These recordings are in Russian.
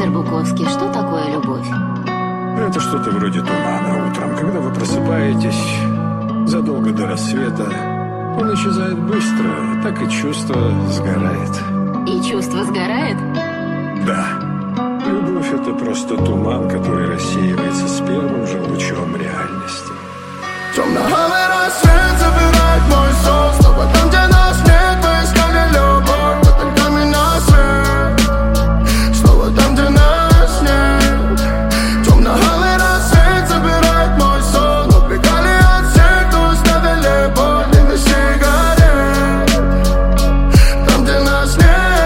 Мистер Буковский, что такое любовь? Это что-то вроде тумана утром. Когда вы просыпаетесь задолго до рассвета, он исчезает быстро, так и чувство сгорает. И чувство сгорает? Да. Любовь — это просто туман, который рассеивается с первым же лучом реальности. Темно-алый рассвет забирает мой сон. Снова там, где нас нет, мы искали любовь, но только меня свет. Снова там, где нас нет. Темно-алый рассвет забирает мой сон. Убегали от всех, кто оставили боль, дым и сигарет. Там, где нас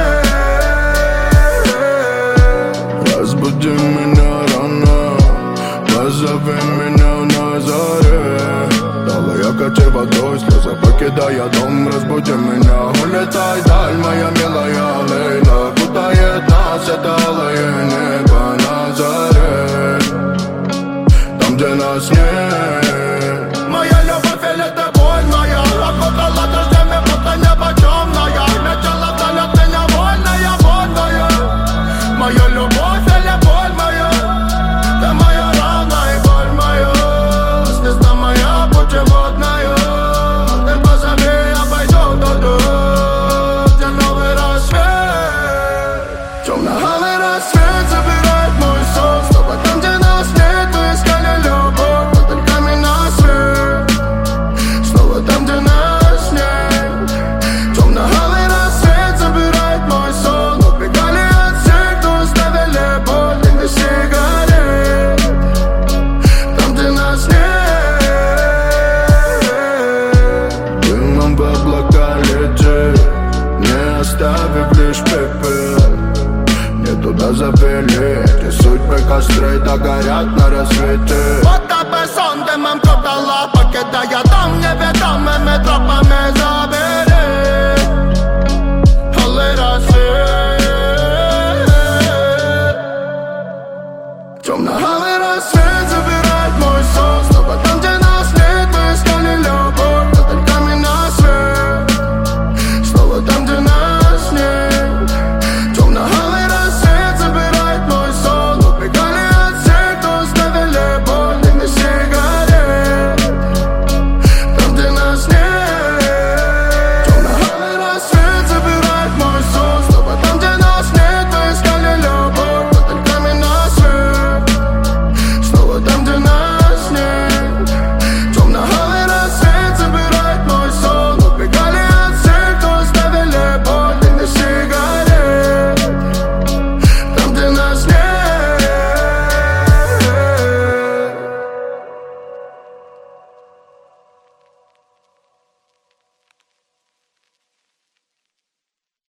нет. Разбуди меня рано, позови меня на заре. Качай водой, слезы покидая дом. Разбуди меня, улетай даль, моя милая Лейла. Путает нас это алое небо на заре. Там, где нас нет. Моя любовь или это боль моя. Окутала дождями, будто небо темное. Начало вдаль меня вольная, вольная. Моя любовь или боль моя. Ты моя рана и боль моя. Звезда моя, путеводная. Темно-алый рассвет забирает мой сон. Снова там, где нас нет, мы искали любовь, но только меня свет. Снова там, где нас нет. Темно-алый рассвет забирает мой сон. Убегали от всех, кто оставили боль, дым и сигарет. Там, где нас нет. Дымом в облака летит, не оставив лишь пепел. Туда завели эти судьбы, костры догорят на рассвете. Вот тебе сон дымом кутала, покидая дом неведомыми тропами забери. Алый рассвет.